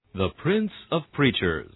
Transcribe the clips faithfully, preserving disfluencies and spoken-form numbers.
The Prince of Preachers.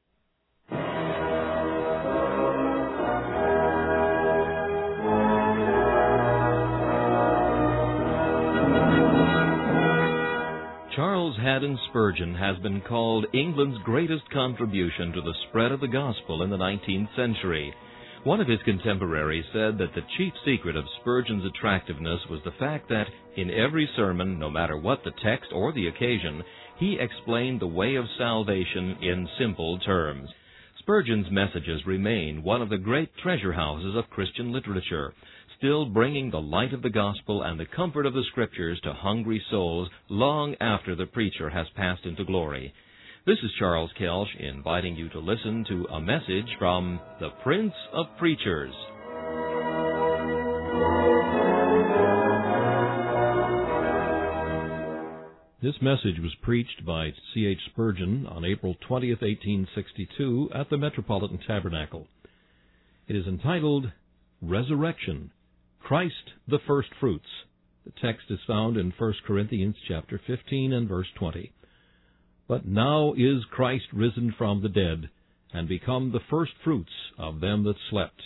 Charles Haddon Spurgeon has been called England's greatest contribution to the spread of the gospel in the nineteenth century. One of his contemporaries said that the chief secret of Spurgeon's attractiveness was the fact that, in every sermon, no matter what the text or the occasion, he explained the way of salvation in simple terms. Spurgeon's messages remain one of the great treasure houses of Christian literature, still bringing the light of the gospel and the comfort of the Scriptures to hungry souls long after the preacher has passed into glory. This is Charles Kelsch inviting you to listen to a message from the Prince of Preachers. This message was preached by C H Spurgeon on April twentieth, eighteen sixty-two, at the Metropolitan Tabernacle. It is entitled, Resurrection, Christ the First Fruits. The text is found in First Corinthians chapter fifteen and verse twenty. But now is Christ risen from the dead, and become the first fruits of them that slept.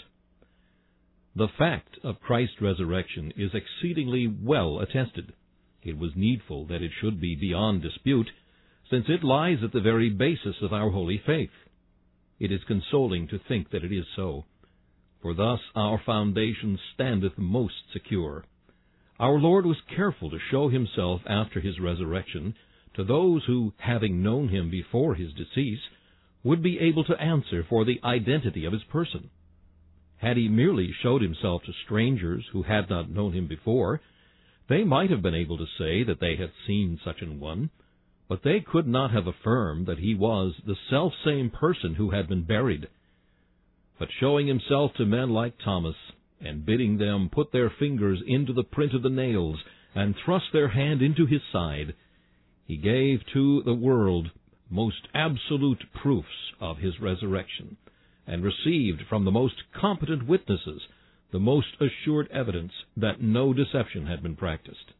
The fact of Christ's resurrection is exceedingly well attested. It was needful that it should be beyond dispute, since it lies at the very basis of our holy faith. It is consoling to think that it is so, for thus our foundation standeth most secure. Our Lord was careful to show himself after his resurrection to those who, having known him before his decease, would be able to answer for the identity of his person. Had he merely showed himself to strangers who had not known him before, they might have been able to say that they had seen such an one, but they could not have affirmed that he was the selfsame person who had been buried. But showing himself to men like Thomas, and bidding them put their fingers into the print of the nails, and thrust their hand into his side, he gave to the world most absolute proofs of his resurrection, and received from the most competent witnesses the most assured evidence that no deception had been practiced.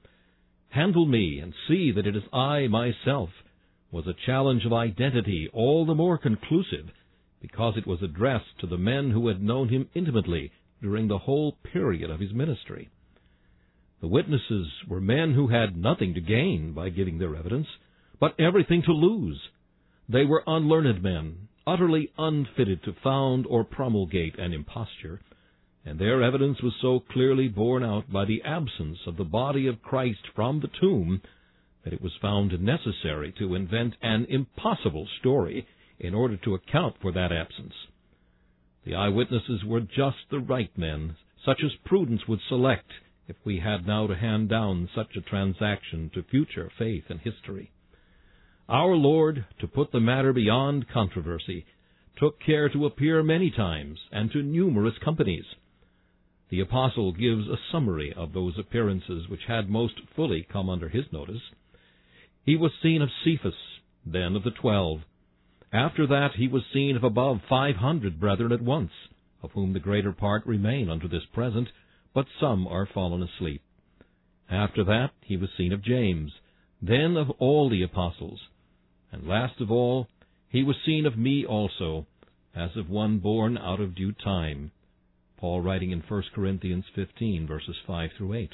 Handle me, and see that it is I myself, was a challenge of identity all the more conclusive, because it was addressed to the men who had known him intimately during the whole period of his ministry. The witnesses were men who had nothing to gain by giving their evidence, but everything to lose. They were unlearned men, utterly unfitted to found or promulgate an imposture, and their evidence was so clearly borne out by the absence of the body of Christ from the tomb that it was found necessary to invent an impossible story in order to account for that absence. The eyewitnesses were just the right men, such as prudence would select if we had now to hand down such a transaction to future faith and history. Our Lord, to put the matter beyond controversy, took care to appear many times and to numerous companies. The apostle gives a summary of those appearances which had most fully come under his notice. He was seen of Cephas, then of the twelve. After that he was seen of above five hundred brethren at once, of whom the greater part remain unto this present, but some are fallen asleep. After that he was seen of James, then of all the apostles. And last of all, he was seen of me also, as of one born out of due time. Paul writing in First Corinthians fifteen, verses five through eight.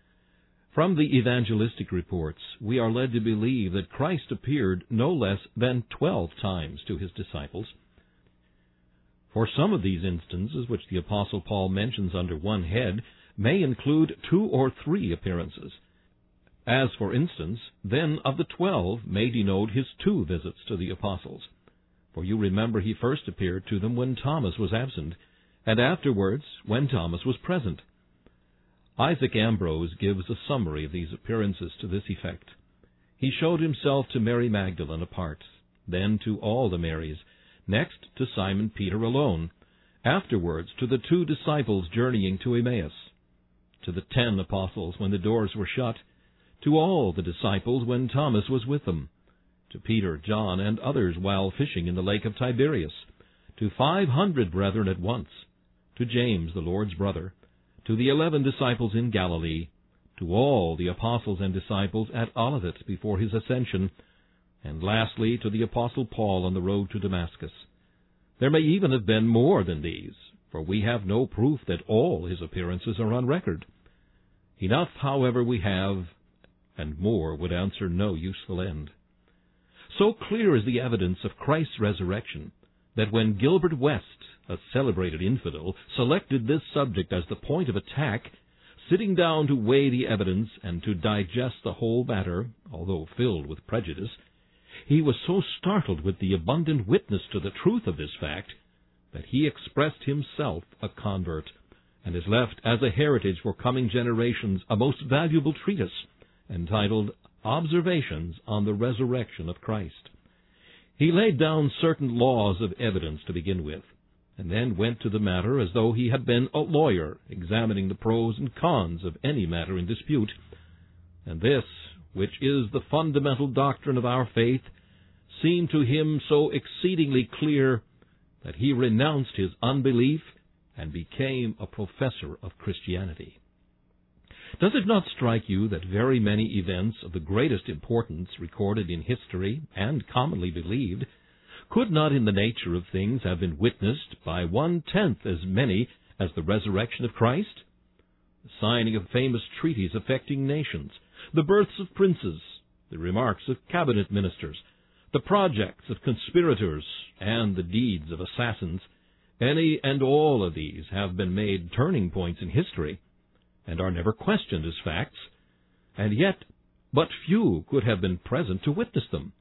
From the evangelistic reports, we are led to believe that Christ appeared no less than twelve times to his disciples. For some of these instances, which the Apostle Paul mentions under one head, may include two or three appearances. As, for instance, then of the twelve may denote his two visits to the apostles. For you remember he first appeared to them when Thomas was absent, and afterwards when Thomas was present. Isaac Ambrose gives a summary of these appearances to this effect. He showed himself to Mary Magdalene apart, then to all the Marys, next to Simon Peter alone, afterwards to the two disciples journeying to Emmaus, to the ten apostles when the doors were shut, to all the disciples when Thomas was with them, to Peter, John, and others while fishing in the lake of Tiberias, to five hundred brethren at once, to James, the Lord's brother, to the eleven disciples in Galilee, to all the apostles and disciples at Olivet before his ascension, and lastly to the Apostle Paul on the road to Damascus. There may even have been more than these, for we have no proof that all his appearances are on record. Enough, however, we have, and more would answer no useful end. So clear is the evidence of Christ's resurrection that when Gilbert West, a celebrated infidel, selected this subject as the point of attack, sitting down to weigh the evidence and to digest the whole matter, although filled with prejudice, he was so startled with the abundant witness to the truth of this fact that he expressed himself a convert, and has left as a heritage for coming generations a most valuable treatise entitled Observations on the Resurrection of Christ. He laid down certain laws of evidence to begin with, and then went to the matter as though he had been a lawyer examining the pros and cons of any matter in dispute. And this, which is the fundamental doctrine of our faith, seemed to him so exceedingly clear that he renounced his unbelief and became a professor of Christianity. Does it not strike you that very many events of the greatest importance recorded in history and commonly believed could not in the nature of things have been witnessed by one-tenth as many as the resurrection of Christ? The signing of famous treaties affecting nations, the births of princes, the remarks of cabinet ministers, the projects of conspirators, and the deeds of assassins, any and all of these have been made turning points in history, and are never questioned as facts, and yet but few could have been present to witness them.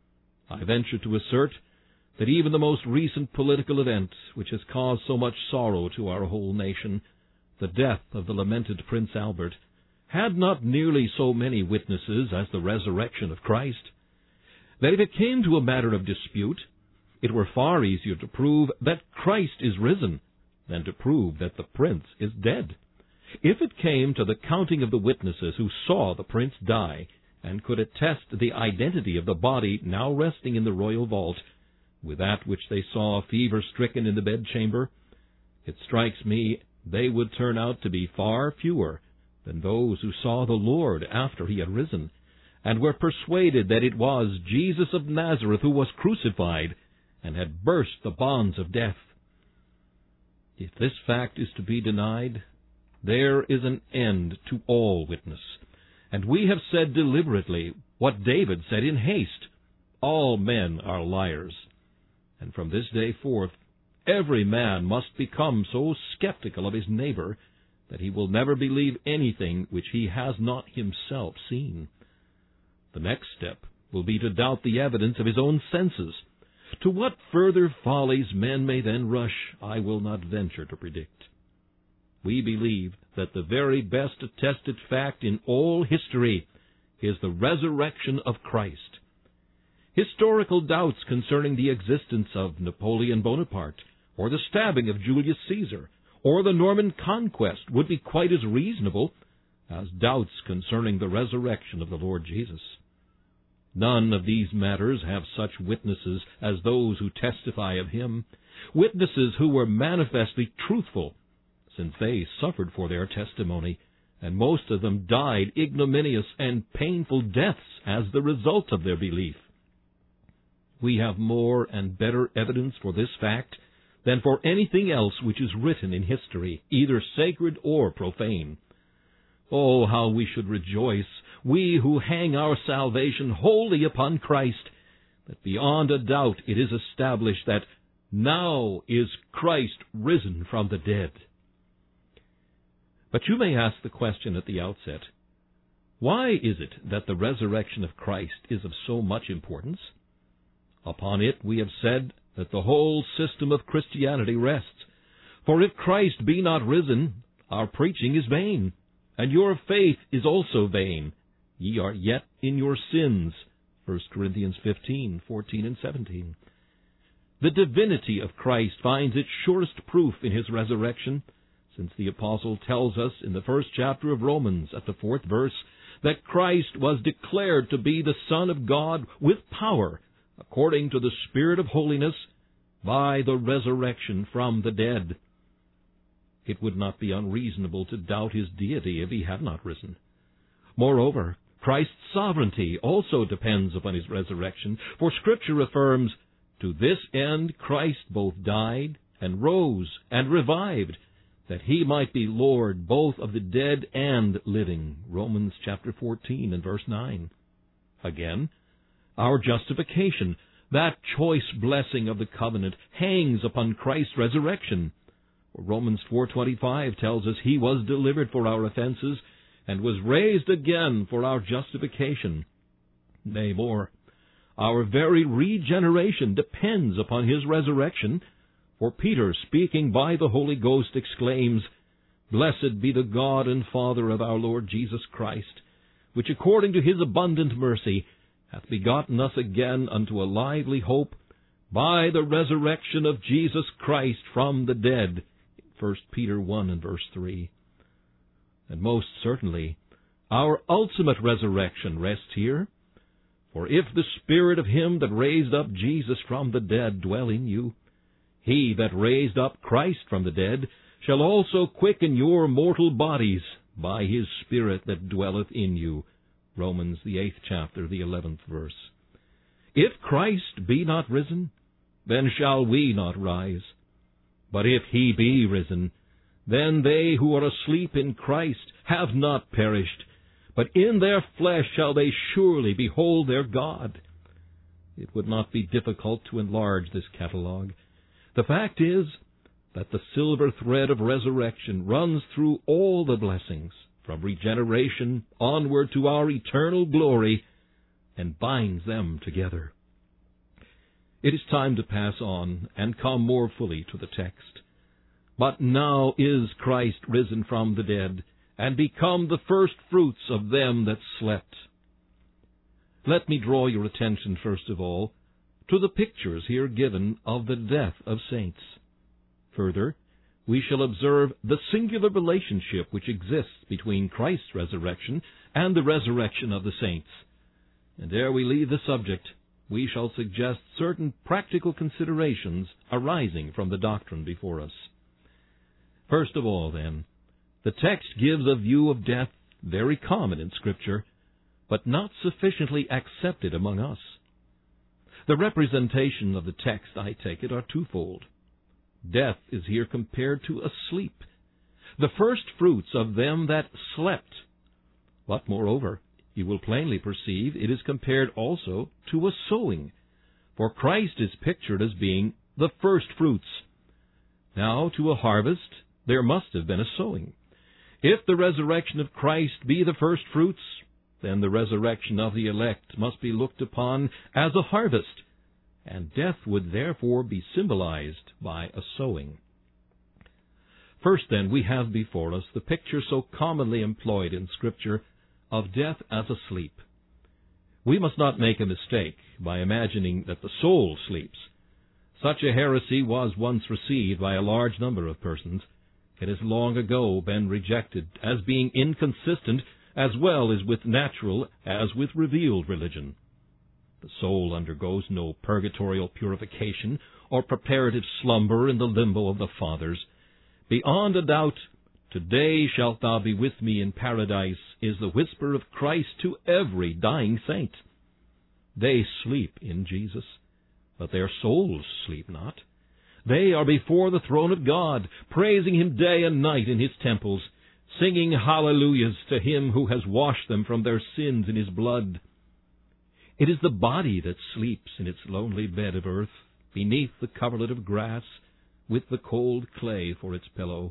I venture to assert that even the most recent political event, which has caused so much sorrow to our whole nation, the death of the lamented Prince Albert, had not nearly so many witnesses as the resurrection of Christ. That if it came to a matter of dispute, it were far easier to prove that Christ is risen than to prove that the prince is dead. If it came to the counting of the witnesses who saw the prince die, and could attest the identity of the body now resting in the royal vault, with that which they saw fever-stricken in the bedchamber, it strikes me they would turn out to be far fewer than those who saw the Lord after he had risen, and were persuaded that it was Jesus of Nazareth who was crucified, and had burst the bonds of death. If this fact is to be denied, there is an end to all witness, and we have said deliberately what David said in haste, all men are liars. And from this day forth, every man must become so skeptical of his neighbor that he will never believe anything which he has not himself seen. The next step will be to doubt the evidence of his own senses. To what further follies men may then rush, I will not venture to predict. We believe that the very best attested fact in all history is the resurrection of Christ. Historical doubts concerning the existence of Napoleon Bonaparte, or the stabbing of Julius Caesar, or the Norman conquest would be quite as reasonable as doubts concerning the resurrection of the Lord Jesus. None of these matters have such witnesses as those who testify of him, witnesses who were manifestly truthful, since they suffered for their testimony, and most of them died ignominious and painful deaths as the result of their belief. We have more and better evidence for this fact than for anything else which is written in history, either sacred or profane. Oh, how we should rejoice, we who hang our salvation wholly upon Christ, that beyond a doubt it is established that now is Christ risen from the dead. But you may ask the question at the outset, why is it that the resurrection of Christ is of so much importance? Upon it we have said that the whole system of Christianity rests. For if Christ be not risen, our preaching is vain, and your faith is also vain. Ye are yet in your sins. First Corinthians fifteen, fourteen, and seventeen. The divinity of Christ finds its surest proof in his resurrection, since the Apostle tells us in the first chapter of Romans, at the fourth verse, that Christ was declared to be the Son of God with power, according to the Spirit of holiness, by the resurrection from the dead. It would not be unreasonable to doubt his deity if he had not risen. Moreover, Christ's sovereignty also depends upon his resurrection, for Scripture affirms, "To this end Christ both died and rose and revived, that he might be Lord both of the dead and living." Romans chapter fourteen and verse nine. Again, our justification, that choice blessing of the covenant, hangs upon Christ's resurrection. Romans four twenty-five tells us he was delivered for our offenses and was raised again for our justification. Nay, more, our very regeneration depends upon his resurrection, for Peter, speaking by the Holy Ghost, exclaims, "Blessed be the God and Father of our Lord Jesus Christ, which according to his abundant mercy hath begotten us again unto a lively hope by the resurrection of Jesus Christ from the dead." First Peter one and verse three. And most certainly, our ultimate resurrection rests here. For if the Spirit of him that raised up Jesus from the dead dwell in you, he that raised up Christ from the dead shall also quicken your mortal bodies by his Spirit that dwelleth in you. Romans, the eighth chapter, the eleventh verse. If Christ be not risen, then shall we not rise. But if he be risen, then they who are asleep in Christ have not perished, but in their flesh shall they surely behold their God. It would not be difficult to enlarge this catalogue. The fact is that the silver thread of resurrection runs through all the blessings, from regeneration onward to our eternal glory, and binds them together. It is time to pass on and come more fully to the text. "But now is Christ risen from the dead, and become the first fruits of them that slept." Let me draw your attention, first of all, to the pictures here given of the death of saints. Further, we shall observe the singular relationship which exists between Christ's resurrection and the resurrection of the saints. And ere we leave the subject, we shall suggest certain practical considerations arising from the doctrine before us. First of all, then, the text gives a view of death very common in Scripture, but not sufficiently accepted among us. The representation of the text, I take it, are twofold. Death is here compared to a sleep, the first fruits of them that slept. But, moreover, you will plainly perceive it is compared also to a sowing, for Christ is pictured as being the first fruits. Now, to a harvest there must have been a sowing. If the resurrection of Christ be the first fruits, then the resurrection of the elect must be looked upon as a harvest, and death would therefore be symbolized by a sowing. First, then, we have before us the picture so commonly employed in Scripture of death as a sleep. We must not make a mistake by imagining that the soul sleeps. Such a heresy was once received by a large number of persons. It has long ago been rejected as being inconsistent as well as with natural as with revealed religion. The soul undergoes no purgatorial purification or preparative slumber in the limbo of the fathers. Beyond a doubt, "Today shalt thou be with me in paradise," is the whisper of Christ to every dying saint. They sleep in Jesus, but their souls sleep not. They are before the throne of God, praising him day and night in his temples, singing hallelujahs to him who has washed them from their sins in his blood. It is the body that sleeps in its lonely bed of earth, beneath the coverlet of grass, with the cold clay for its pillow.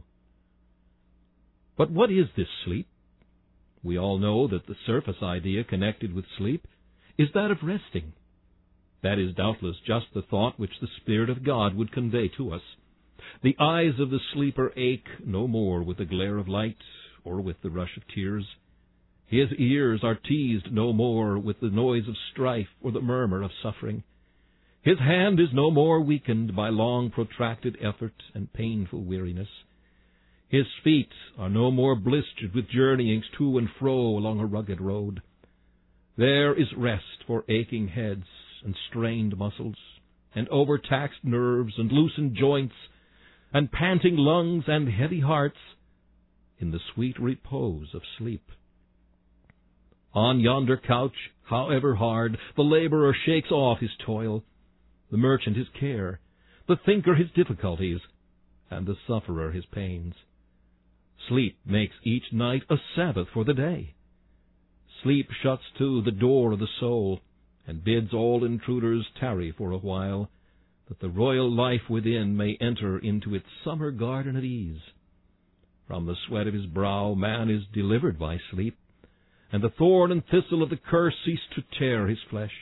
But what is this sleep? We all know that the surface idea connected with sleep is that of resting. That is doubtless just the thought which the Spirit of God would convey to us. The eyes of the sleeper ache no more with the glare of light or with the rush of tears. His ears are teased no more with the noise of strife or the murmur of suffering. His hand is no more weakened by long protracted effort and painful weariness. His feet are no more blistered with journeyings to and fro along a rugged road. There is rest for aching heads and strained muscles, and overtaxed nerves and loosened joints, and panting lungs and heavy hearts, in the sweet repose of sleep. On yonder couch, however hard, the laborer shakes off his toil, the merchant his care, the thinker his difficulties, and the sufferer his pains. Sleep makes each night a Sabbath for the day. Sleep shuts to the door of the soul, and bids all intruders tarry for a while, that the royal life within may enter into its summer garden of ease. From the sweat of his brow man is delivered by sleep, and the thorn and thistle of the curse cease to tear his flesh.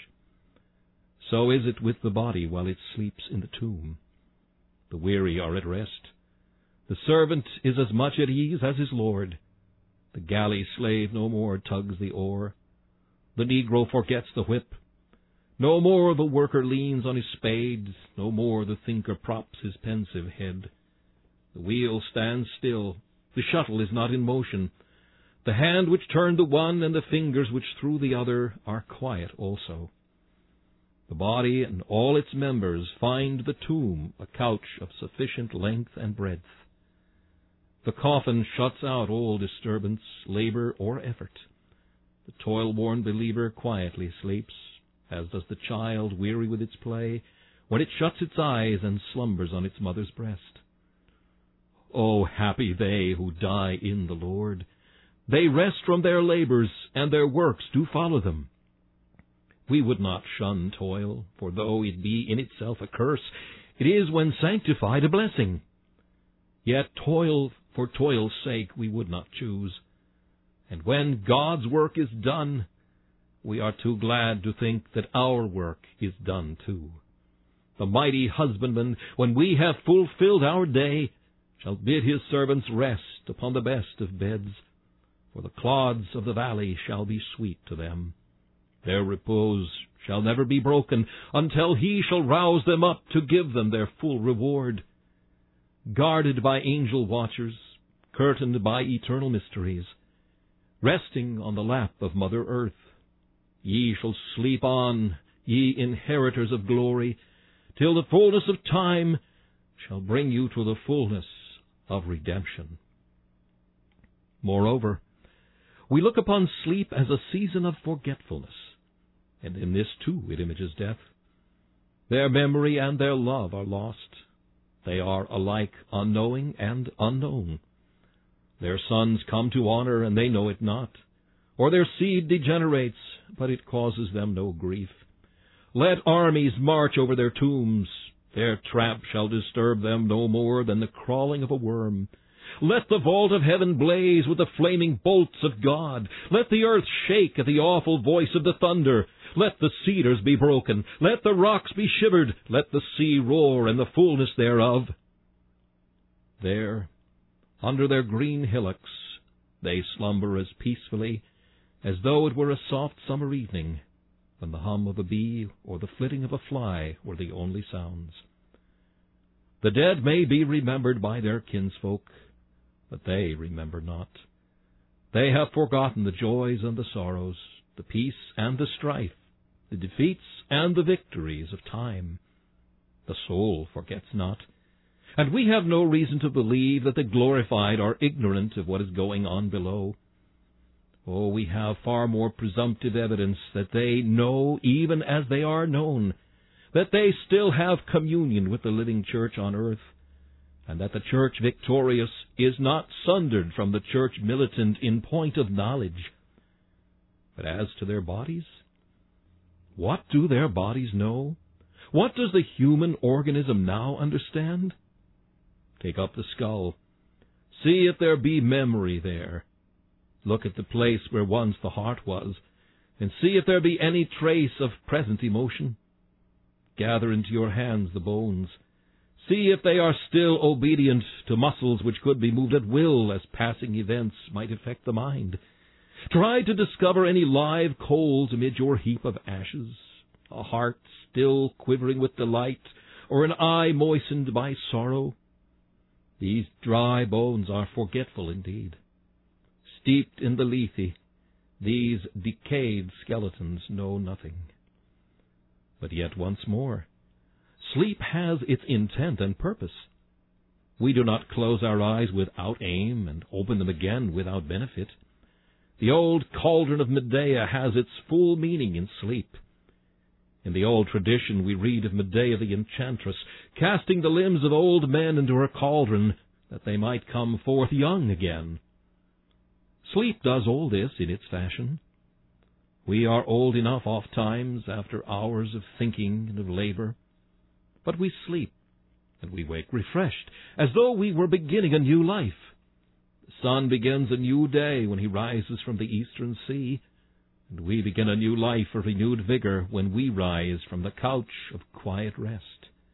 So is it with the body while it sleeps in the tomb. The weary are at rest. The servant is as much at ease as his lord. The galley slave no more tugs the oar. The negro forgets the whip. No more the worker leans on his spade. No more the thinker props his pensive head. The wheel stands still. The shuttle is not in motion. The hand which turned the one and the fingers which threw the other are quiet also. The body and all its members find the tomb a couch of sufficient length and breadth. The coffin shuts out all disturbance, labor, or effort. The toil-worn believer quietly sleeps, as does the child weary with its play, when it shuts its eyes and slumbers on its mother's breast. Oh, happy they who die in the Lord! They rest from their labors, and their works do follow them. We would not shun toil, for though it be in itself a curse, it is when sanctified a blessing. Yet toil for toil's sake we would not choose. And when God's work is done, we are too glad to think that our work is done too. The mighty husbandman, when we have fulfilled our day, shall bid his servants rest upon the best of beds, for the clods of the valley shall be sweet to them. Their repose shall never be broken until he shall rouse them up to give them their full reward. Guarded by angel watchers, curtained by eternal mysteries, resting on the lap of Mother Earth, ye shall sleep on, ye inheritors of glory, till the fullness of time shall bring you to the fullness of redemption. Moreover, we look upon sleep as a season of forgetfulness, and in this too it images death. Their memory and their love are lost. They are alike unknowing and unknown. Their sons come to honor, and they know it not, or their seed degenerates, but it causes them no grief. Let armies march over their tombs. Their tramp shall disturb them no more than the crawling of a worm. Let the vault of heaven blaze with the flaming bolts of God. Let the earth shake at the awful voice of the thunder. Let the cedars be broken. Let the rocks be shivered. Let the sea roar and the fullness thereof. There, under their green hillocks, they slumber as peacefully as though it were a soft summer evening, when the hum of a bee or the flitting of a fly were the only sounds. The dead may be remembered by their kinsfolk, but they remember not. They have forgotten the joys and the sorrows, the peace and the strife, the defeats and the victories of time. The soul forgets not, and we have no reason to believe that the glorified are ignorant of what is going on below. Oh, we have far more presumptive evidence that they know even as they are known, that they still have communion with the living church on earth, and that the church victorious is not sundered from the church militant in point of knowledge. But as to their bodies, what do their bodies know? What does the human organism now understand? Take up the skull. See if there be memory there. Look at the place where once the heart was, and see if there be any trace of present emotion. Gather into your hands the bones. See if they are still obedient to muscles which could be moved at will as passing events might affect the mind. Try to discover any live coals amid your heap of ashes, a heart still quivering with delight, or an eye moistened by sorrow. These dry bones are forgetful indeed. Steeped in the lethe, these decayed skeletons know nothing. But yet once more, sleep has its intent and purpose. We do not close our eyes without aim and open them again without benefit. The old cauldron of Medea has its full meaning in sleep. In the old tradition we read of Medea the enchantress, casting the limbs of old men into her cauldron, that they might come forth young again. Sleep does all this in its fashion. We are old enough oft times after hours of thinking and of labor, but we sleep, and we wake refreshed, as though we were beginning a new life. The sun begins a new day when he rises from the eastern sea, and we begin a new life of renewed vigor when we rise from the couch of quiet rest.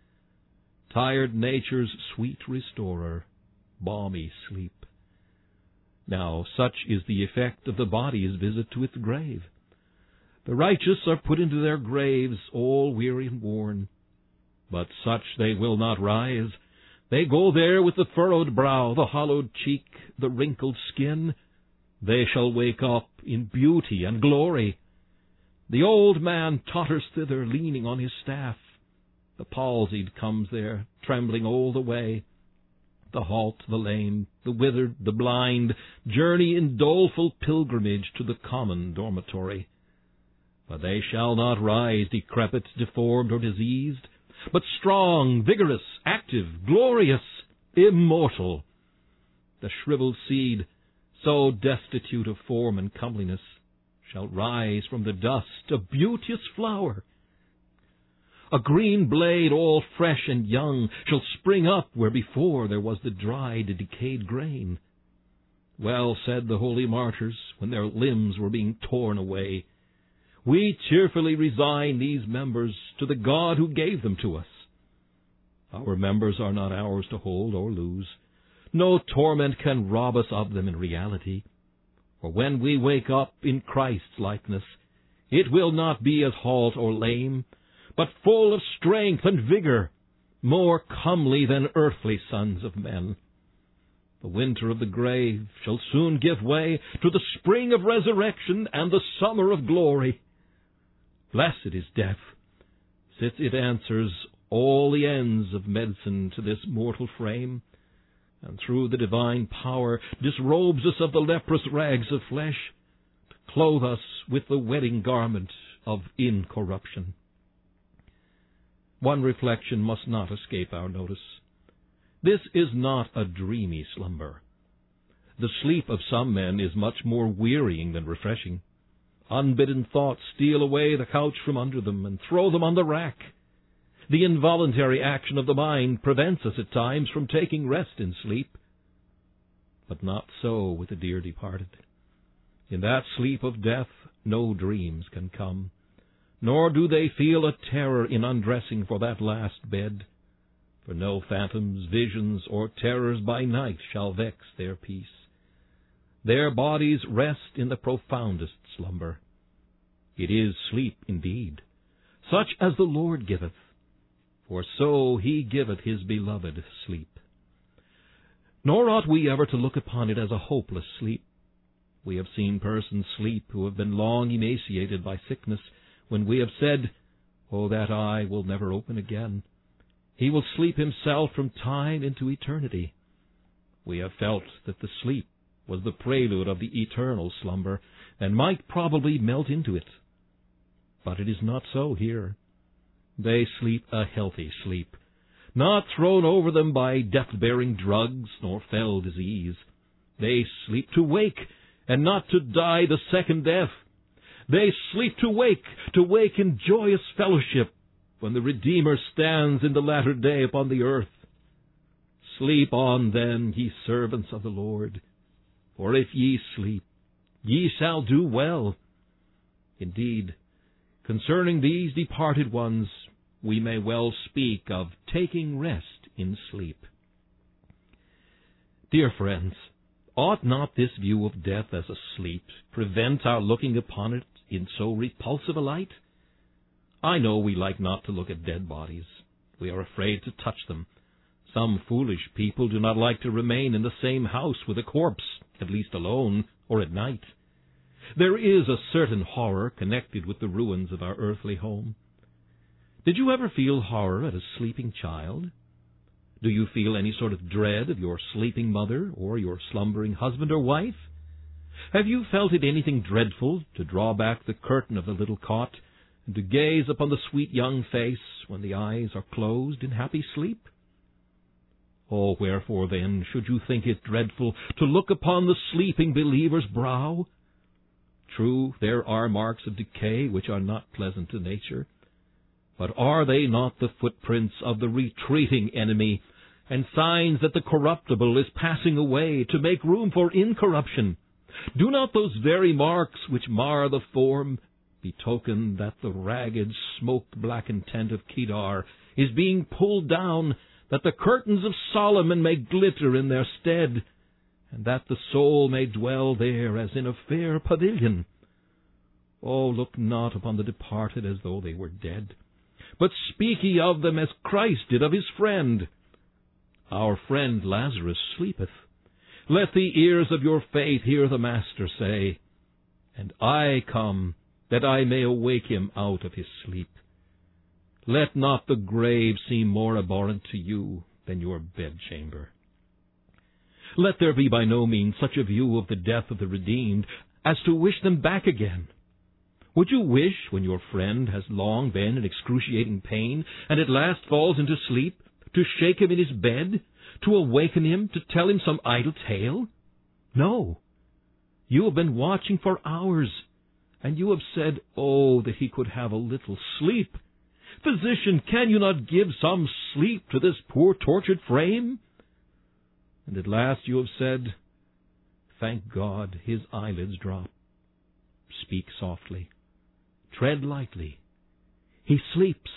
Tired nature's sweet restorer, balmy sleep. Now such is the effect of the body's visit to its grave. The righteous are put into their graves all weary and worn, but such they will not rise. They go there with the furrowed brow, the hollowed cheek, the wrinkled skin. They shall wake up in beauty and glory. The old man totters thither, leaning on his staff. The palsied comes there, trembling all the way. The halt, the lame, the withered, the blind, journey in doleful pilgrimage to the common dormitory. But they shall not rise decrepit, deformed, or diseased, but strong, vigorous, active, glorious, immortal. The shriveled seed, so destitute of form and comeliness, shall rise from the dust, a beauteous flower. A green blade, all fresh and young, shall spring up where before there was the dried, decayed grain. Well said the holy martyrs when their limbs were being torn away, "We cheerfully resign these members to the God who gave them to us." Our members are not ours to hold or lose. No torment can rob us of them in reality. For when we wake up in Christ's likeness, it will not be as halt or lame, but full of strength and vigor, more comely than earthly sons of men. The winter of the grave shall soon give way to the spring of resurrection and the summer of glory. Blessed is death, since it answers all the ends of medicine to this mortal frame, and through the divine power disrobes us of the leprous rags of flesh, to clothe us with the wedding garment of incorruption. One reflection must not escape our notice. This is not a dreamy slumber. The sleep of some men is much more wearying than refreshing. Unbidden thoughts steal away the couch from under them and throw them on the rack. The involuntary action of the mind prevents us at times from taking rest in sleep. But not so with the dear departed. In that sleep of death no dreams can come, nor do they feel a terror in undressing for that last bed. For no phantoms, visions, or terrors by night shall vex their peace. Their bodies rest in the profoundest slumber. It is sleep indeed, such as the Lord giveth, for so he giveth his beloved sleep. Nor ought we ever to look upon it as a hopeless sleep. We have seen persons sleep who have been long emaciated by sickness, when we have said, "Oh, that eye will never open again. He will sleep himself from time into eternity." We have felt that the sleep was the prelude of the eternal slumber, and might probably melt into it. But it is not so here. They sleep a healthy sleep, not thrown over them by death-bearing drugs nor fell disease. They sleep to wake, and not to die the second death. They sleep to wake, to wake in joyous fellowship, when the Redeemer stands in the latter day upon the earth. Sleep on then, ye servants of the Lord, for if ye sleep, ye shall do well. Indeed, concerning these departed ones, we may well speak of taking rest in sleep. Dear friends, ought not this view of death as a sleep prevent our looking upon it in so repulsive a light? I know we like not to look at dead bodies. We are afraid to touch them. Some foolish people do not like to remain in the same house with a corpse, at least alone, or at night. There is a certain horror connected with the ruins of our earthly home. Did you ever feel horror at a sleeping child? Do you feel any sort of dread of your sleeping mother or your slumbering husband or wife? Have you felt it anything dreadful to draw back the curtain of the little cot, and to gaze upon the sweet young face when the eyes are closed in happy sleep? Oh, wherefore then should you think it dreadful to look upon the sleeping believer's brow? True, there are marks of decay which are not pleasant to nature, but are they not the footprints of the retreating enemy, and signs that the corruptible is passing away to make room for incorruption? Do not those very marks which mar the form betoken that the ragged, smoke-blackened tent of Kedar is being pulled down, that the curtains of Solomon may glitter in their stead, and that the soul may dwell there as in a fair pavilion? Oh, look not upon the departed as though they were dead, but speak ye of them as Christ did of his friend. Our friend Lazarus sleepeth. Let the ears of your faith hear the Master say, And I come, that I may awake him out of his sleep. Let not the grave seem more abhorrent to you than your bedchamber. Let there be by no means such a view of the death of the redeemed as to wish them back again. Would you wish, when your friend has long been in excruciating pain, and at last falls into sleep, to shake him in his bed, to awaken him, to tell him some idle tale? No. You have been watching for hours, and you have said, Oh, that he could have a little sleep. Physician, can you not give some sleep to this poor tortured frame? And at last you have said, Thank God, his eyelids drop. Speak softly. Tread lightly. He sleeps.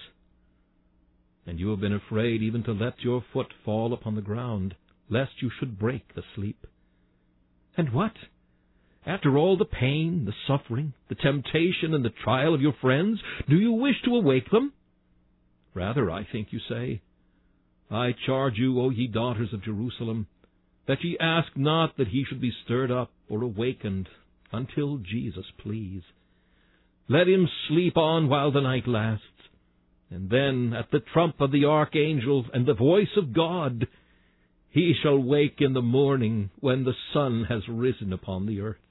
And you have been afraid even to let your foot fall upon the ground, lest you should break the sleep. And what? After all the pain, the suffering, the temptation, and the trial of your friends, do you wish to awake them? Rather, I think you say, I charge you, O ye daughters of Jerusalem, that ye ask not that he should be stirred up or awakened until Jesus please. Let him sleep on while the night lasts, and then at the trump of the archangel and the voice of God, he shall wake in the morning when the sun has risen upon the earth.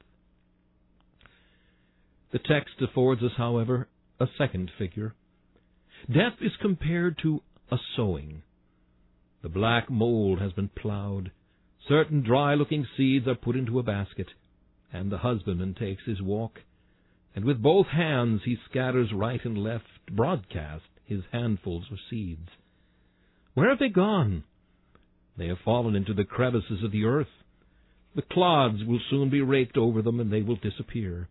The text affords us, however, a second figure. Death is compared to a sowing. The black mold has been plowed. Certain dry-looking seeds are put into a basket, and the husbandman takes his walk, and with both hands he scatters right and left, broadcast, his handfuls of seeds. Where have they gone? They have fallen into the crevices of the earth. The clods will soon be raked over them, and they will disappear.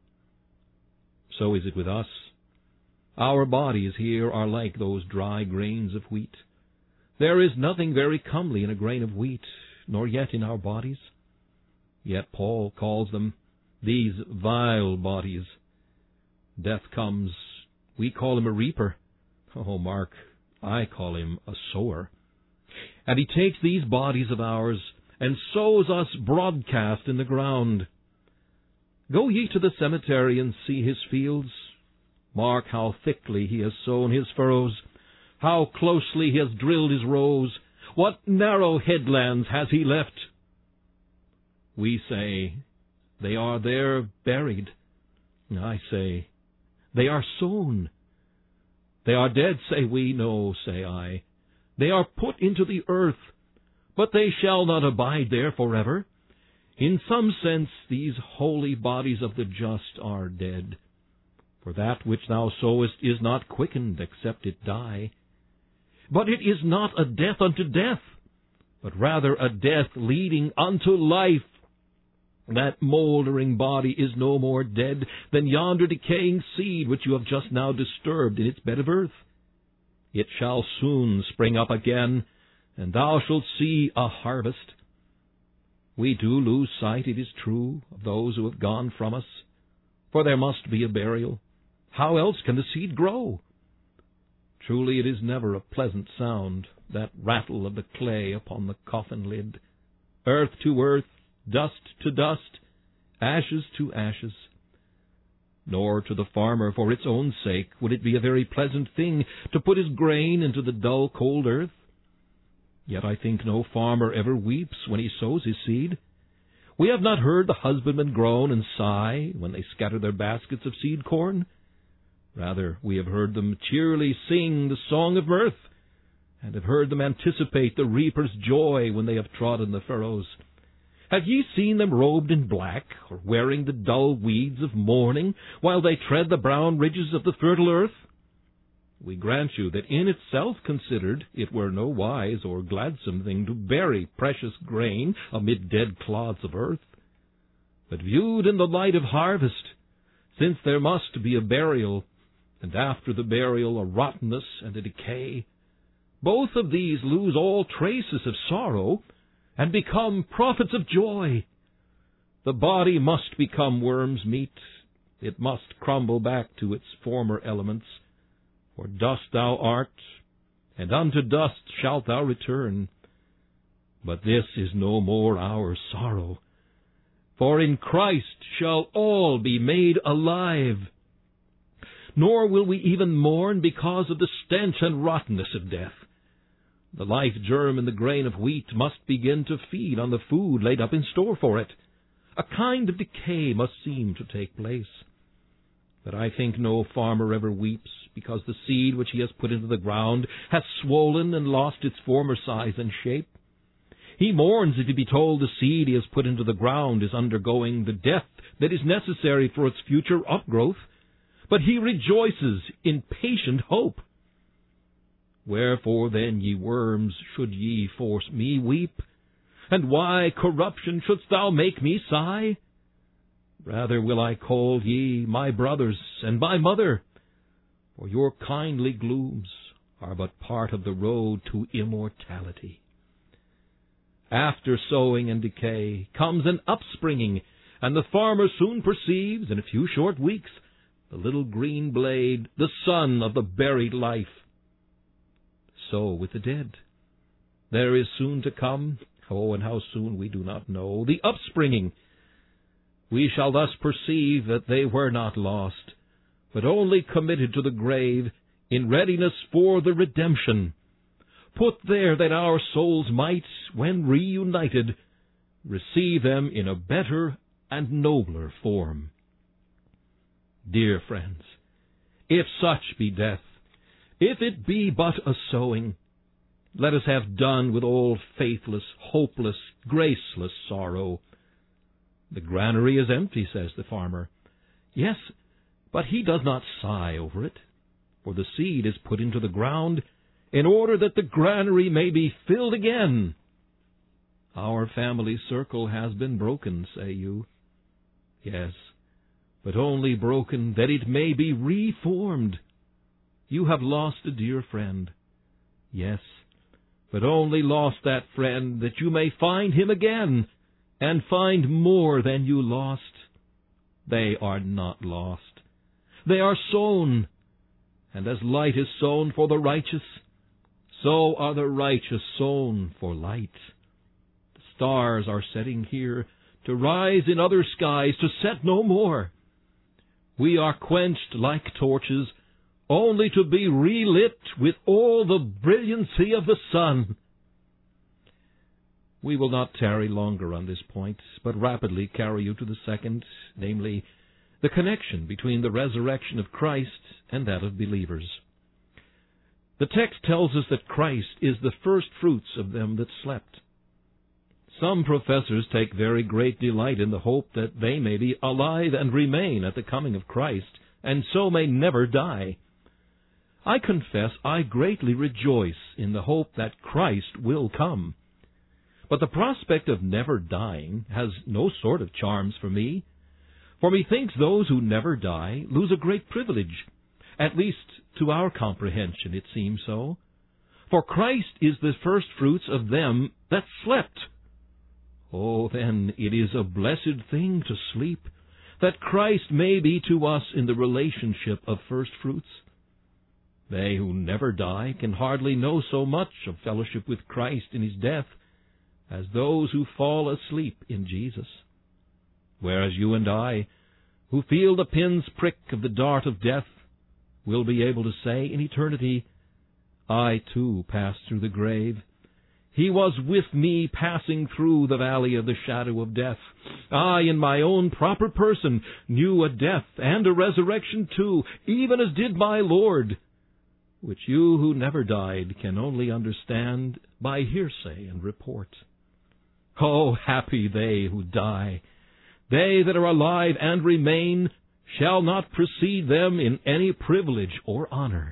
So is it with us. Our bodies here are like those dry grains of wheat. There is nothing very comely in a grain of wheat, nor yet in our bodies. Yet Paul calls them these vile bodies. Death comes. We call him a reaper. Oh, Mark, I call him a sower. And he takes these bodies of ours and sows us broadcast in the ground. Go ye to the cemetery and see his fields. Mark how thickly he has sown his furrows, how closely he has drilled his rows. What narrow headlands has he left? We say, they are there buried. I say, they are sown. They are dead, say we. No, say I. They are put into the earth, but they shall not abide there forever. In some sense, these holy bodies of the just are dead. For that which thou sowest is not quickened, except it die. But it is not a death unto death, but rather a death leading unto life. That mouldering body is no more dead than yonder decaying seed which you have just now disturbed in its bed of earth. It shall soon spring up again, and thou shalt see a harvest. We do lose sight, it is true, of those who have gone from us, for there must be a burial. How else can the seed grow? Truly it is never a pleasant sound, that rattle of the clay upon the coffin lid. Earth to earth, dust to dust, ashes to ashes. Nor to the farmer for its own sake would it be a very pleasant thing to put his grain into the dull, cold earth. Yet I think no farmer ever weeps when he sows his seed. We have not heard the husbandmen groan and sigh when they scatter their baskets of seed corn. Rather, we have heard them cheerily sing the song of mirth, and have heard them anticipate the reaper's joy when they have trodden the furrows. Have ye seen them robed in black, or wearing the dull weeds of mourning, while they tread the brown ridges of the fertile earth? We grant you that in itself considered it were no wise or gladsome thing to bury precious grain amid dead clods of earth. But viewed in the light of harvest, since there must be a burial, and after the burial a rottenness and a decay, both of these lose all traces of sorrow, and become prophets of joy. The body must become worm's meat. It must crumble back to its former elements. For dust thou art, and unto dust shalt thou return. But this is no more our sorrow, for in Christ shall all be made alive. Nor will we even mourn because of the stench and rottenness of death. The life germ in the grain of wheat must begin to feed on the food laid up in store for it. A kind of decay must seem to take place. But I think no farmer ever weeps because the seed which he has put into the ground has swollen and lost its former size and shape. He mourns if he be told the seed he has put into the ground is undergoing the death that is necessary for its future upgrowth, but he rejoices in patient hope. Wherefore then, ye worms, should ye force me weep? And why, corruption, shouldst thou make me sigh? Rather will I call ye my brothers and my mother, for your kindly glooms are but part of the road to immortality. After sowing and decay comes an upspringing, and the farmer soon perceives, in a few short weeks, the little green blade, the sun of the buried life. So with the dead. There is soon to come, oh, and how soon we do not know, the upspringing. We shall thus perceive that they were not lost, but only committed to the grave in readiness for the redemption, put there that our souls might, when reunited, receive them in a better and nobler form. Dear friends, if such be death, if it be but a sowing, let us have done with all faithless, hopeless, graceless sorrow. The granary is empty, says the farmer. Yes, but he does not sigh over it, for the seed is put into the ground in order that the granary may be filled again. Our family circle has been broken, say you. Yes, but only broken that it may be reformed. You have lost a dear friend. Yes, but only lost that friend that you may find him again, and find more than you lost. They are not lost. They are sown, and as light is sown for the righteous, so are the righteous sown for light. The stars are setting here, to rise in other skies, to set no more. We are quenched like torches, only to be relit with all the brilliancy of the sun. We will not tarry longer on this point, but rapidly carry you to the second, namely, the connection between the resurrection of Christ and that of believers. The text tells us that Christ is the first fruits of them that slept. Some professors take very great delight in the hope that they may be alive and remain at the coming of Christ, and so may never die. I confess I greatly rejoice in the hope that Christ will come. But the prospect of never dying has no sort of charms for me. For methinks those who never die lose a great privilege. At least to our comprehension it seems so. For Christ is the first fruits of them that slept. Oh, then it is a blessed thing to sleep, that Christ may be to us in the relationship of first fruits. They who never die can hardly know so much of fellowship with Christ in his death as those who fall asleep in Jesus. Whereas you and I, who feel the pin's prick of the dart of death, will be able to say in eternity, I too passed through the grave, He was with me passing through the valley of the shadow of death. I, in my own proper person, knew a death and a resurrection too, even as did my Lord, which you who never died can only understand by hearsay and report. Oh, happy they who die! They that are alive and remain shall not precede them in any privilege or honor.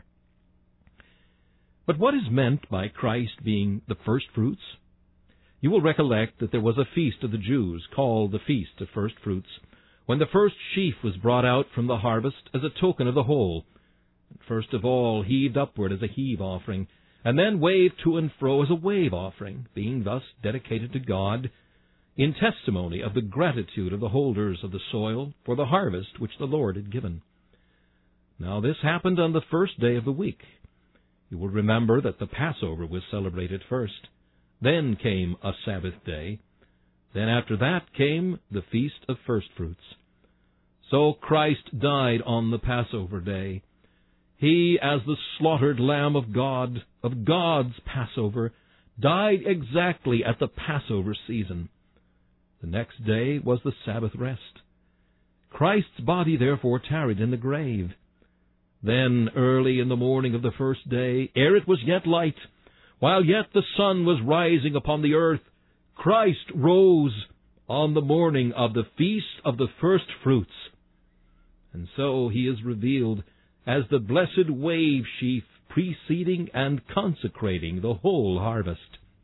But what is meant by Christ being the first fruits? You will recollect that there was a feast of the Jews called the Feast of First Fruits, when the first sheaf was brought out from the harvest as a token of the whole, and first of all heaved upward as a heave offering, and then waved to and fro as a wave offering, being thus dedicated to God, in testimony of the gratitude of the holders of the soil for the harvest which the Lord had given. Now this happened on the first day of the week. You will remember that the Passover was celebrated first. Then came a Sabbath day. Then after that came the Feast of First Fruits. So Christ died on the Passover day. He, as the slaughtered Lamb of God, of God's Passover, died exactly at the Passover season. The next day was the Sabbath rest. Christ's body therefore tarried in the grave. Then, early in the morning of the first day, ere it was yet light, while yet the sun was rising upon the earth, Christ rose on the morning of the Feast of the First Fruits. And so he is revealed as the blessed wave sheaf preceding and consecrating the whole harvest.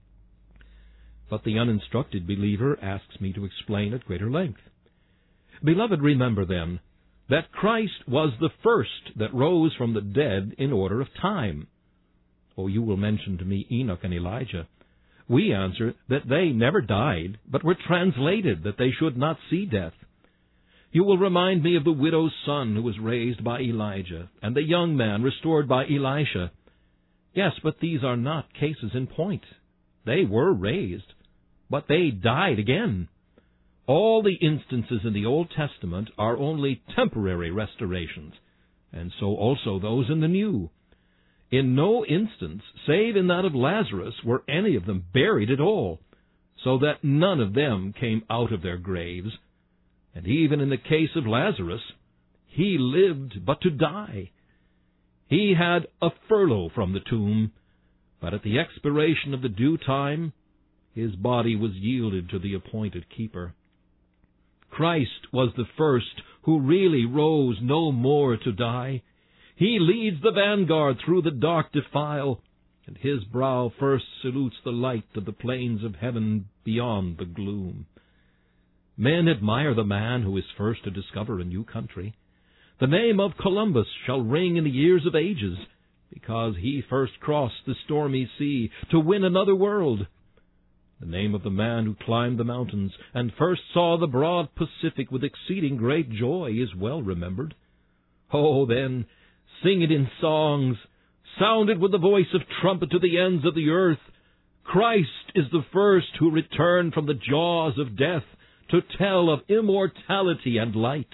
But the uninstructed believer asks me to explain at greater length. Beloved, remember then that Christ was the first that rose from the dead in order of time. Oh, you will mention to me Enoch and Elijah. We answer that they never died, but were translated that they should not see death. You will remind me of the widow's son who was raised by Elijah, and the young man restored by Elisha. Yes, but these are not cases in point. They were raised, but they died again. All the instances in the Old Testament are only temporary restorations, and so also those in the New. In no instance, save in that of Lazarus, were any of them buried at all, so that none of them came out of their graves. And even in the case of Lazarus, he lived but to die. He had a furlough from the tomb, but at the expiration of the due time, his body was yielded to the appointed keeper. Christ was the first who really rose no more to die. He leads the vanguard through the dark defile, and his brow first salutes the light of the plains of heaven beyond the gloom. Men admire the man who is first to discover a new country. The name of Columbus shall ring in the ears of ages, because he first crossed the stormy sea to win another world. The name of the man who climbed the mountains and first saw the broad Pacific with exceeding great joy is well remembered. Oh, then, sing it in songs, sound it with the voice of trumpet to the ends of the earth. Christ is the first who returned from the jaws of death to tell of immortality and light.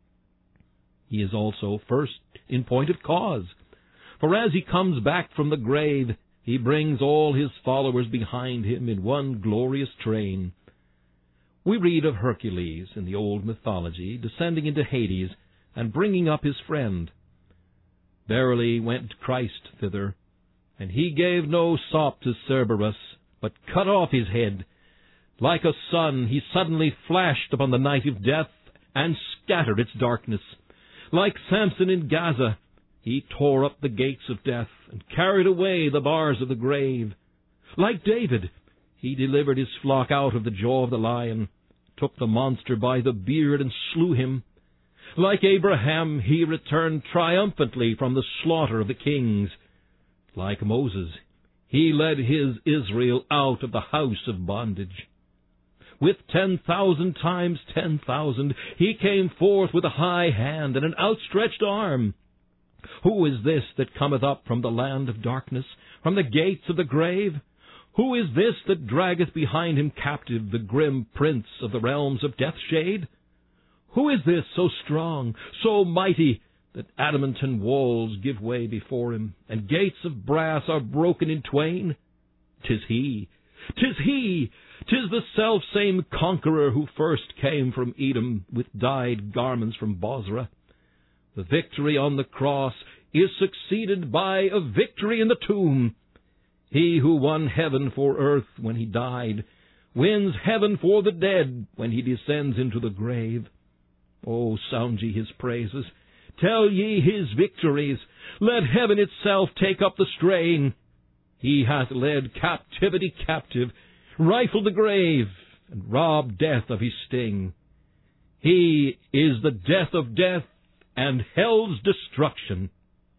He is also first in point of cause, for as he comes back from the grave, he brings all his followers behind him in one glorious train. We read of Hercules in the old mythology descending into Hades and bringing up his friend. Verily went Christ thither, and he gave no sop to Cerberus, but cut off his head. Like a sun, he suddenly flashed upon the night of death and scattered its darkness. Like Samson in Gaza, he tore up the gates of death and carried away the bars of the grave. Like David, he delivered his flock out of the jaw of the lion, took the monster by the beard and slew him. Like Abraham, he returned triumphantly from the slaughter of the kings. Like Moses, he led his Israel out of the house of bondage. With ten thousand times ten thousand, he came forth with a high hand and an outstretched arm. Who is this that cometh up from the land of darkness, from the gates of the grave? Who is this that draggeth behind him captive the grim prince of the realms of death's shade? Who is this so strong, so mighty, that adamantine walls give way before him, and gates of brass are broken in twain? 'Tis he, 'Tis he! 'Tis the self-same conqueror who first came from Edom with dyed garments from Bozrah. The victory on the cross is succeeded by a victory in the tomb. He who won heaven for earth when he died wins heaven for the dead when he descends into the grave. Oh, sound ye his praises. Tell ye his victories. Let heaven itself take up the strain. He hath led captivity captive, rifled the grave, and robbed death of his sting. He is the death of death and hell's destruction.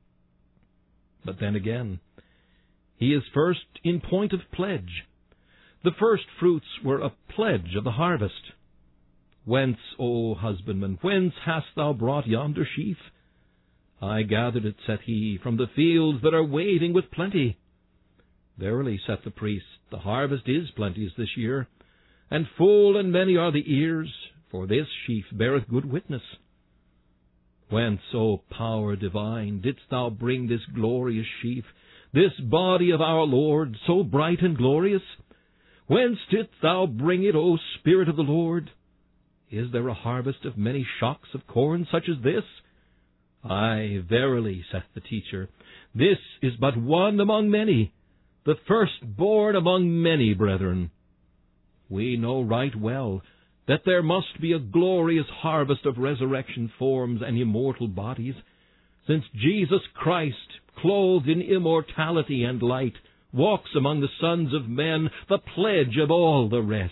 But then again, he is first in point of pledge. The first fruits were a pledge of the harvest. Whence, O husbandman, whence hast thou brought yonder sheaf? I gathered it, saith he, from the fields that are waving with plenty. Verily, saith the priest, the harvest is plenteous this year, and full and many are the ears, for this sheaf beareth good witness. Whence, O power divine, didst thou bring this glorious sheaf, this body of our Lord, so bright and glorious? Whence didst thou bring it, O Spirit of the Lord? Is there a harvest of many shocks of corn such as this? Aye, verily, saith the teacher, this is but one among many, the firstborn among many brethren. We know right well that there must be a glorious harvest of resurrection forms and immortal bodies, since Jesus Christ, clothed in immortality and light, walks among the sons of men, the pledge of all the rest.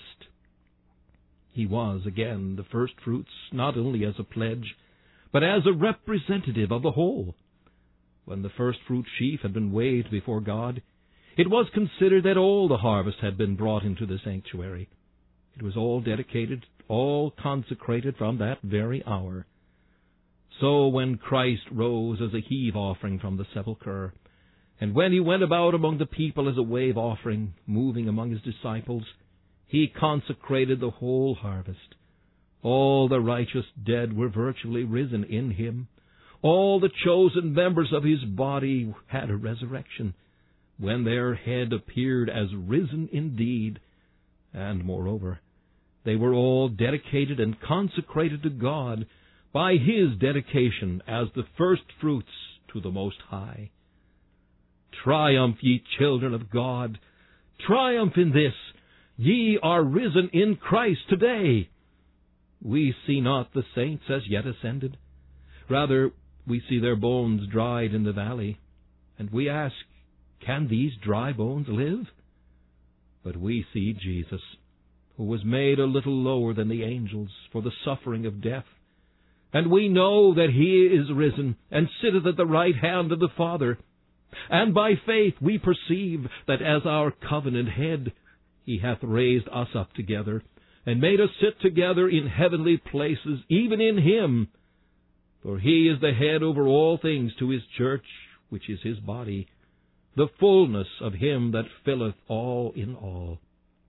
He was, again, the firstfruits, not only as a pledge, but as a representative of the whole. When the firstfruit sheaf had been waved before God, it was considered that all the harvest had been brought into the sanctuary. It was all dedicated, all consecrated from that very hour. So when Christ rose as a heave offering from the sepulchre, and when he went about among the people as a wave offering, moving among his disciples, he consecrated the whole harvest. All the righteous dead were virtually risen in him. All the chosen members of his body had a resurrection, when their head appeared as risen indeed. And moreover, they were all dedicated and consecrated to God by his dedication as the first fruits to the Most High. Triumph, ye children of God! Triumph in this! Ye are risen in Christ today! We see not the saints as yet ascended. Rather, we see their bones dried in the valley. And we ask, can these dry bones live? But we see Jesus, who was made a little lower than the angels for the suffering of death. And we know that he is risen, and sitteth at the right hand of the Father. And by faith we perceive that as our covenant head, he hath raised us up together, and made us sit together in heavenly places, even in him. For he is the head over all things to his church, which is his body, the fullness of him that filleth all in all.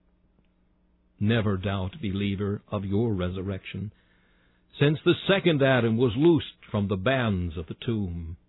Never doubt, believer, of your resurrection, since the second Adam was loosed from the bands of the tomb.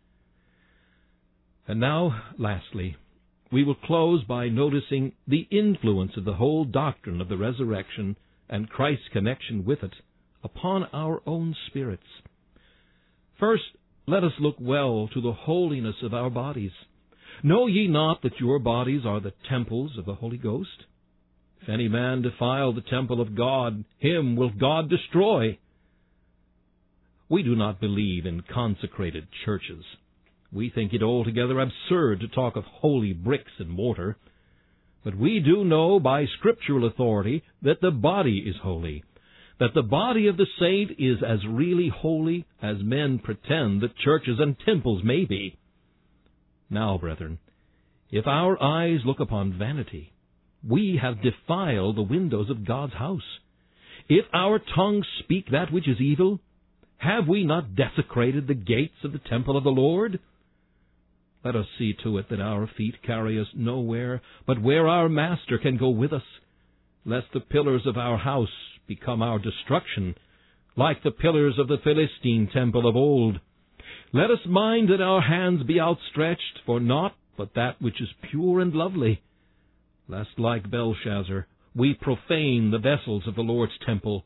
And now, lastly, we will close by noticing the influence of the whole doctrine of the resurrection and Christ's connection with it upon our own spirits. First, let us look well to the holiness of our bodies. Know ye not that your bodies are the temples of the Holy Ghost? If any man defile the temple of God, him will God destroy. We do not believe in consecrated churches. We think it altogether absurd to talk of holy bricks and mortar. But we do know by scriptural authority that the body is holy, that the body of the saint is as really holy as men pretend that churches and temples may be. Now, brethren, if our eyes look upon vanity, we have defiled the windows of God's house. If our tongues speak that which is evil, have we not desecrated the gates of the temple of the Lord? Let us see to it that our feet carry us nowhere but where our Master can go with us, lest the pillars of our house become our destruction, like the pillars of the Philistine temple of old. Let us mind that our hands be outstretched for naught but that which is pure and lovely. lest like Belshazzar we profane the vessels of the Lord's temple.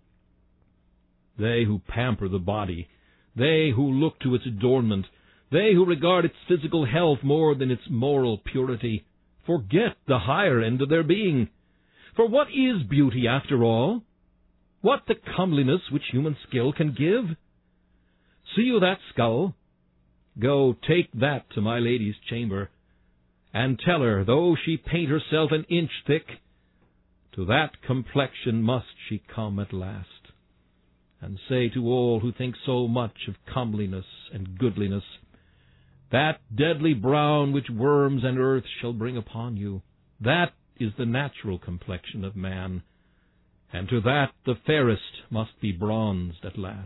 They who pamper the body, they who look to its adornment, they who regard its physical health more than its moral purity, forget the higher end of their being. For what is beauty, after all? What the comeliness which human skill can give? See you that skull? Go, take that to my lady's chamber, and tell her, though she paint herself an inch thick, to that complexion must she come at last. And say to all who think so much of comeliness and goodliness, that deadly brown which worms and earth shall bring upon you, that is the natural complexion of man, and to that the fairest must be bronzed at last.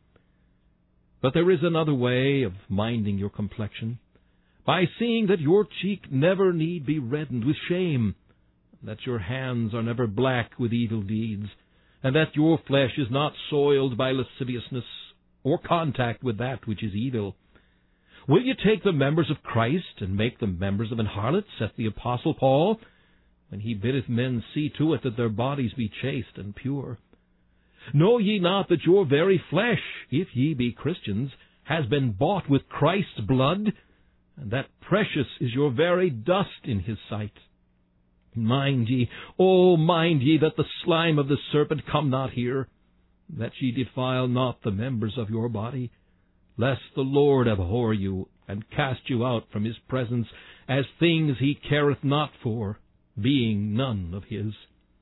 But there is another way of minding your complexion, by seeing that your cheek never need be reddened with shame, that your hands are never black with evil deeds, and that your flesh is not soiled by lasciviousness or contact with that which is evil. Will you take the members of Christ and make them members of an harlot, saith the Apostle Paul, when he biddeth men see to it that their bodies be chaste and pure? Know ye not that your very flesh, if ye be Christians, has been bought with Christ's blood, and that precious is your very dust in his sight? Mind ye, oh, mind ye, that the slime of the serpent come not here, that ye defile not the members of your body, lest the Lord abhor you, and cast you out from his presence, as things he careth not for, being none of his.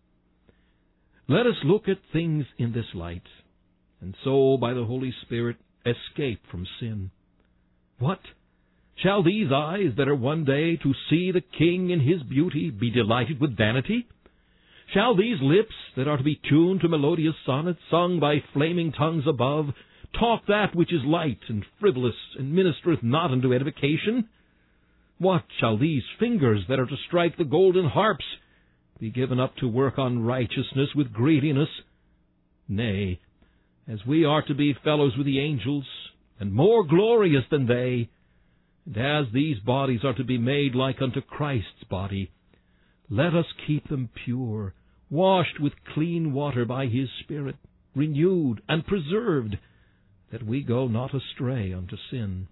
Let us look at things in this light, and so, by the Holy Spirit, escape from sin. What? Shall these eyes that are one day to see the King in his beauty be delighted with vanity? Shall these lips that are to be tuned to melodious sonnets sung by flaming tongues above talk that which is light and frivolous and ministereth not unto edification? What shall these fingers that are to strike the golden harps be given up to work on righteousness with greediness? Nay, as we are to be fellows with the angels, and more glorious than they, and as these bodies are to be made like unto Christ's body, let us keep them pure, washed with clean water by his Spirit, renewed and preserved, that we go not astray unto sin.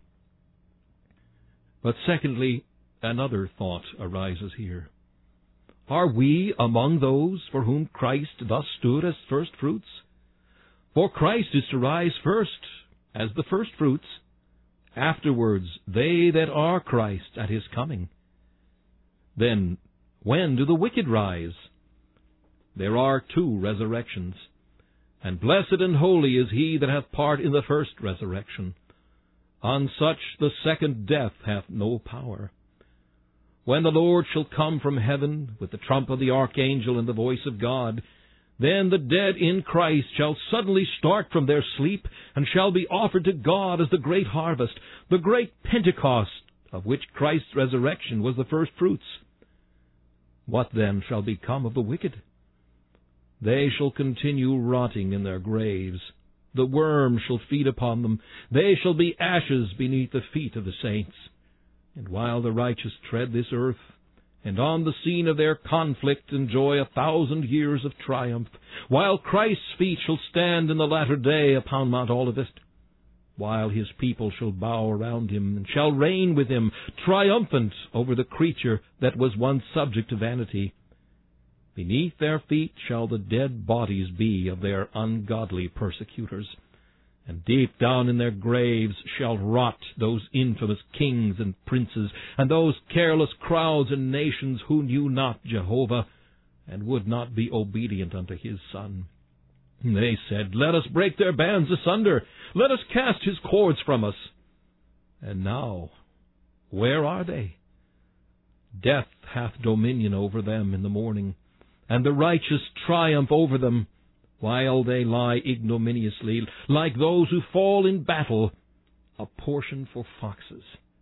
But secondly, another thought arises here. Are we among those for whom Christ thus stood as first fruits? For Christ is to rise first, as the first fruits, afterwards they that are Christ at his coming. Then, when do the wicked rise? There are two resurrections, and blessed and holy is he that hath part in the first resurrection. On such the second death hath no power. When the Lord shall come from heaven with the trump of the archangel and the voice of God, then the dead in Christ shall suddenly start from their sleep, and shall be offered to God as the great harvest, the great Pentecost, of which Christ's resurrection was the first fruits. What then shall become of the wicked? They shall continue rotting in their graves. The worm shall feed upon them. They shall be ashes beneath the feet of the saints. And while the righteous tread this earth, and on the scene of their conflict enjoy a thousand years of triumph, while Christ's feet shall stand in the latter day upon Mount Olivet, while his people shall bow around him, and shall reign with him, triumphant over the creature that was once subject to vanity, beneath their feet shall the dead bodies be of their ungodly persecutors, and deep down in their graves shall rot those infamous kings and princes, and those careless crowds and nations who knew not Jehovah, and would not be obedient unto his Son. They said, Let us break their bands asunder, let us cast his cords from us. And now, where are they? Death hath dominion over them in the morning, and the righteous triumph over them, while they lie ignominiously, like those who fall in battle, a portion for foxes.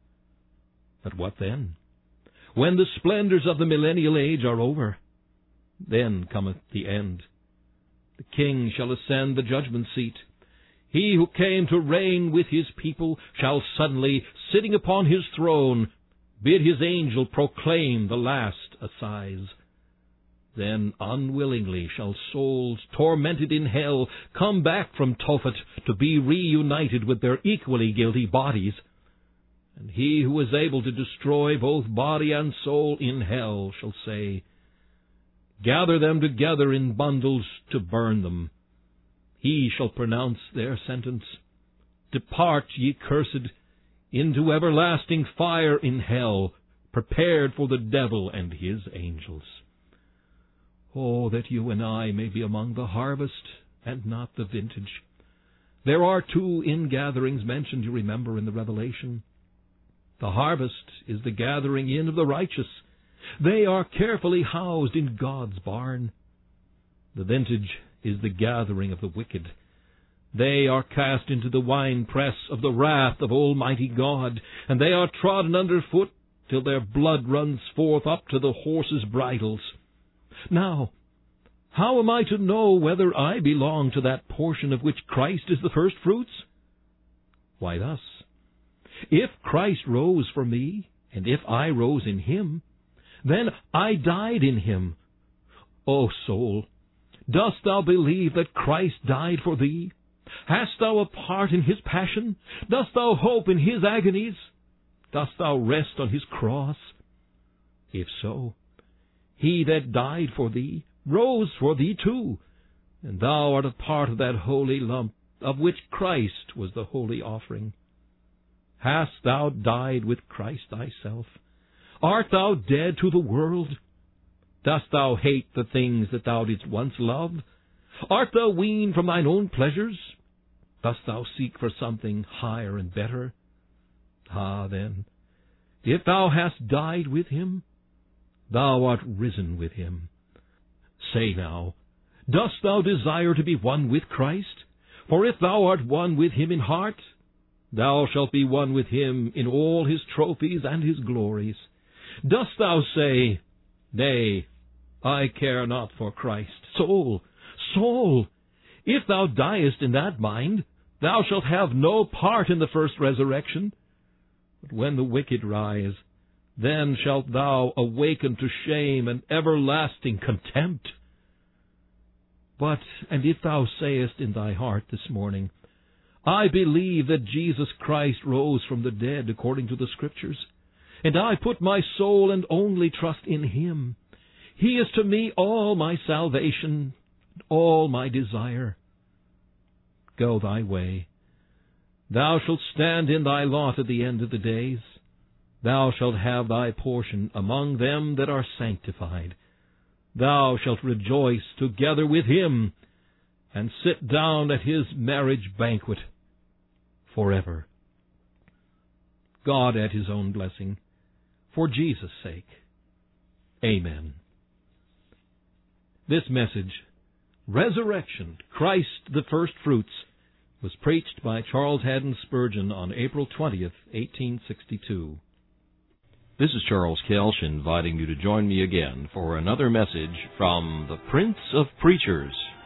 But what then? When the splendors of the millennial age are over, then cometh the end. The King shall ascend the judgment seat. He who came to reign with his people shall suddenly, sitting upon his throne, bid his angel proclaim the last assize. then unwillingly shall souls tormented in hell come back from Tophet to be reunited with their equally guilty bodies. And he who is able to destroy both body and soul in hell shall say, Gather them together in bundles to burn them. He shall pronounce their sentence, Depart, ye cursed, into everlasting fire in hell, prepared for the devil and his angels. Oh, that you and I may be among the harvest and not the vintage. There are two ingatherings mentioned, you remember, in the Revelation. The harvest is the gathering in of the righteous. They are carefully housed in God's barn. The vintage is the gathering of the wicked. They are cast into the winepress of the wrath of Almighty God, and they are trodden under foot till their blood runs forth up to the horses' bridles. Now, how am I to know whether I belong to that portion of which Christ is the first fruits? Why, thus. If Christ rose for me, and if I rose in him, then I died in him. O soul, dost thou believe that Christ died for thee? Hast thou a part in his passion? Dost thou hope in his agonies? Dost thou rest on his cross? If so, he that died for thee rose for thee too, and thou art a part of that holy lump of which Christ was the holy offering. Hast thou died with Christ thyself? Art thou dead to the world? Dost thou hate the things that thou didst once love? Art thou weaned from thine own pleasures? Dost thou seek for something higher and better? Ah, then, if thou hast died with him, thou art risen with him. Say now, dost thou desire to be one with Christ? For if thou art one with him in heart, thou shalt be one with him in all his trophies and his glories. Dost thou say, Nay, I care not for Christ? Soul, soul, if thou diest in that mind, thou shalt have no part in the first resurrection. But when the wicked rise, then shalt thou awaken to shame and everlasting contempt. But, and if thou sayest in thy heart this morning, I believe that Jesus Christ rose from the dead according to the Scriptures, and I put my soul and only trust in him. He is to me all my salvation, all my desire. Go thy way. Thou shalt stand in thy lot at the end of the days. Thou shalt have thy portion among them that are sanctified. Thou shalt rejoice together with him, and sit down at his marriage banquet forever. God add his own blessing, for Jesus' sake. Amen. This message, Resurrection, Christ the First Fruits, was preached by Charles Haddon Spurgeon on April twentieth, eighteen sixty-two. This is Charles Kelsch inviting you to join me again for another message from the Prince of Preachers.